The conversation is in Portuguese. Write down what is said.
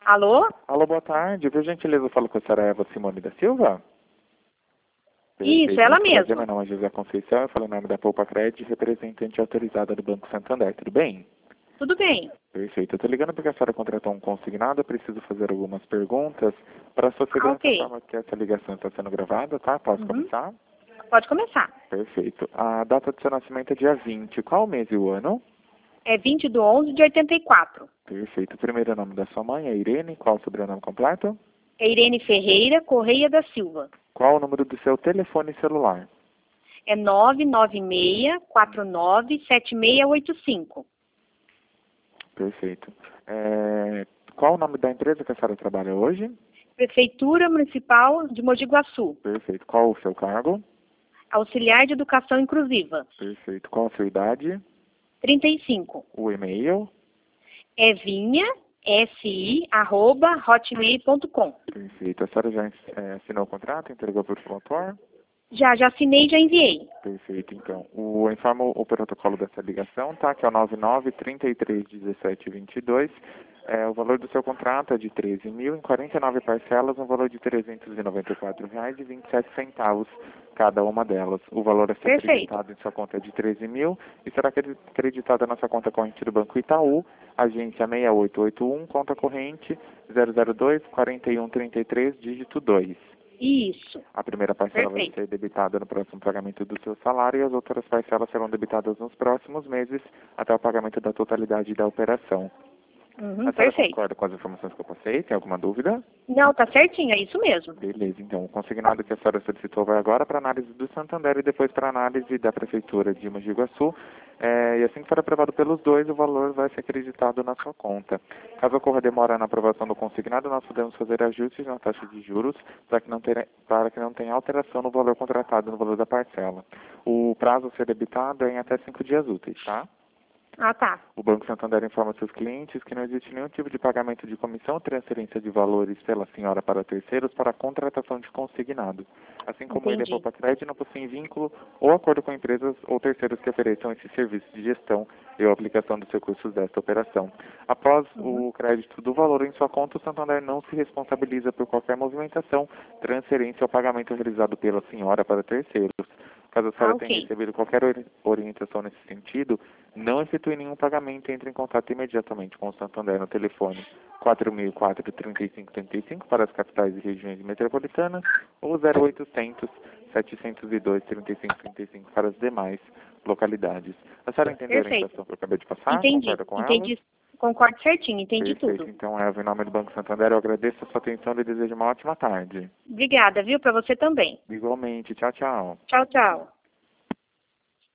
Alô? Alô, boa tarde. Por gentileza, eu falo com a senhora Eva Simone da Silva? Isso, ela mesma. Meu nome é José Conceição, eu falo em nome da Poupa Cred, representante autorizada do Banco Santander. Tudo bem? Tudo bem. Perfeito. Eu tô ligando porque a senhora contratou um consignado, eu preciso fazer algumas perguntas. Para sua segurança, Ok. informa que essa ligação está sendo gravada, tá? Posso começar? Pode começar. Perfeito. A data do seu nascimento é dia 20. Qual o mês e o ano? É 20/11/84. Perfeito. O primeiro nome da sua mãe é Irene. Qual o sobrenome completo? É Irene Ferreira Correia da Silva. Qual o número do seu telefone celular? É 996497685. Perfeito. Qual o nome da empresa que a senhora trabalha hoje? Prefeitura Municipal de Mogi Guaçu. Perfeito. Qual o seu cargo? Auxiliar de Educação Inclusiva. Perfeito. Qual a sua idade? 35. O e-mail? É vinha.si@hotmail.com. Perfeito. A senhora já assinou o contrato, entregou para o promotor? Já assinei e já enviei. Perfeito. Então, informo o protocolo dessa ligação, tá? Que é o 99-33-17-22. O valor do seu contrato é de 13 mil em 49 parcelas, um valor de R$ 394,27 cada uma delas. O valor a ser acreditado em sua conta é de 13 mil e será acreditado na sua conta corrente do Banco Itaú, agência 6881, conta corrente 002-4133, dígito 2. Isso. A primeira parcela vai ser debitada no próximo pagamento do seu salário e as outras parcelas serão debitadas nos próximos meses até o pagamento da totalidade da operação. A senhora concorda com as informações que eu passei? Tem alguma dúvida? Não, tá certinho, é isso mesmo. Beleza, então o consignado que a senhora solicitou vai agora para análise do Santander e depois para análise da Prefeitura de Mogi Guaçu. E assim que for aprovado pelos dois, o valor vai ser acreditado na sua conta. Caso ocorra demora na aprovação do consignado, nós podemos fazer ajustes na taxa de juros para que não tenha alteração no valor contratado, no valor da parcela. O prazo a ser debitado é em até 5 dias úteis, tá? Ah, tá. O Banco Santander informa seus clientes que não existe nenhum tipo de pagamento de comissão ou transferência de valores pela senhora para terceiros para a contratação de consignado. Assim como ele, a Poupa Cred não possui vínculo ou acordo com empresas ou terceiros que ofereçam esse serviço de gestão e a aplicação dos recursos desta operação. Após o crédito do valor em sua conta, o Santander não se responsabiliza por qualquer movimentação, transferência ou pagamento realizado pela senhora para terceiros. Caso a senhora tenha recebido qualquer orientação nesse sentido, não efetue nenhum pagamento e entre em contato imediatamente com o Santander no telefone 4004-3535 para as capitais e regiões metropolitanas ou 0800 702 3535 para as demais localidades. A senhora entendeu a orientação que eu acabei de passar? Concorda com ela? Entendi. Concordo certinho, entendi Perfeito. tudo. Então, Eva, em nome do Banco Santander, eu agradeço a sua atenção e desejo uma ótima tarde. Obrigada, viu? Para você também. Igualmente. Tchau, tchau. Tchau, tchau.